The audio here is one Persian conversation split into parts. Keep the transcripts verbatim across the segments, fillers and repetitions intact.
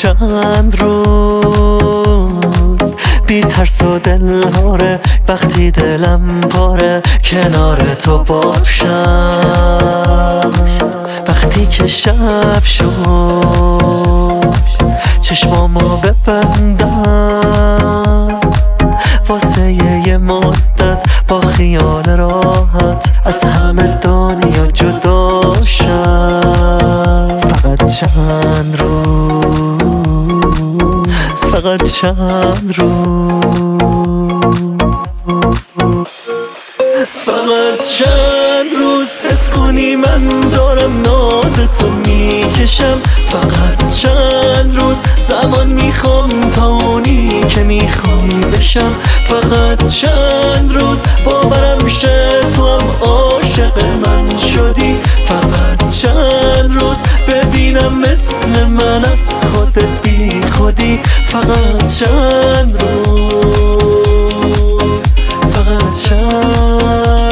چند روز بی ترس و دلهاره، وقتی دلم پاره کنار تو باشم. وقتی که شب شد چشمامو ببندم، واسه یه مدت با خیال راحت از همه دنیا جدا شم. فقط چند روز، فقط چند روز، فقط چند روز حس کنی من دارم ناز تو میکشم. فقط چند روز زمان میخوام تا اونی که میخوای بشم. فقط چند روز باورم شه تو هم عاشق من شدی. فقط چند روز ببینم مثل من از خودت بی خودی. فقط چند روز، فقط چند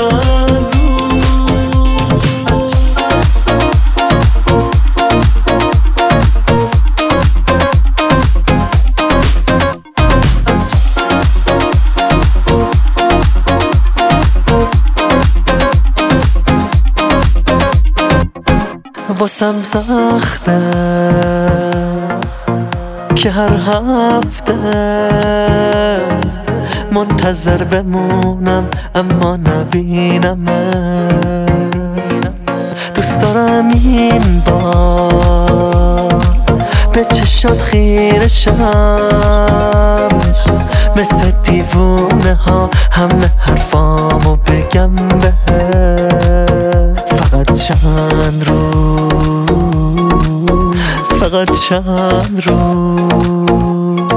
واسم سخته که هر هفته منتظر بمونم اما نبینمه. دوست دارم این بار به چشات خیره شم، مثل دیوونه ها همه حرفامو بگم بهت. فقط چند روز، فقط چند روز،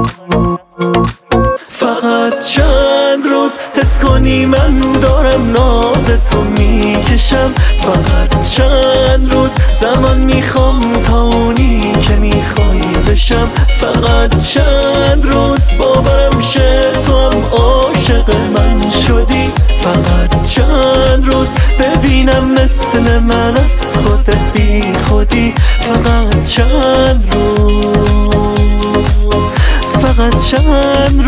فقط چند روز حس کنی من دارم ناز تو میکشم. فقط چند روز زمان میخوام تا اونی که میخوای بشم. فقط چند روز باورم شه تو هم عاشق من شدی. فقط چند روز ببینم مثل من از خودت بی خودی. فقط چند روز، فقط چند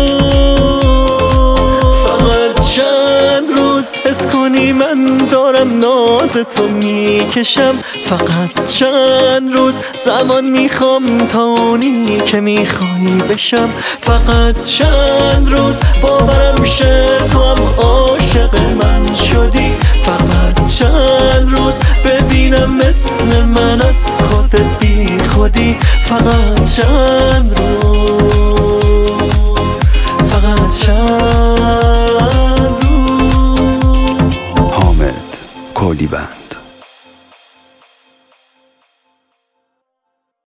روز، فقط چند روز حس کنی من دارم ناز تو میکشم. فقط چند روز زمان میخوام تا اونی که میخوای بشم. فقط چند روز باورم شه تو هم عاشق من شدی. فقط چند روز ببینم مثل من از خودت بی خودی. فقط چند روز، فقط چند روز. حامد کولیبند.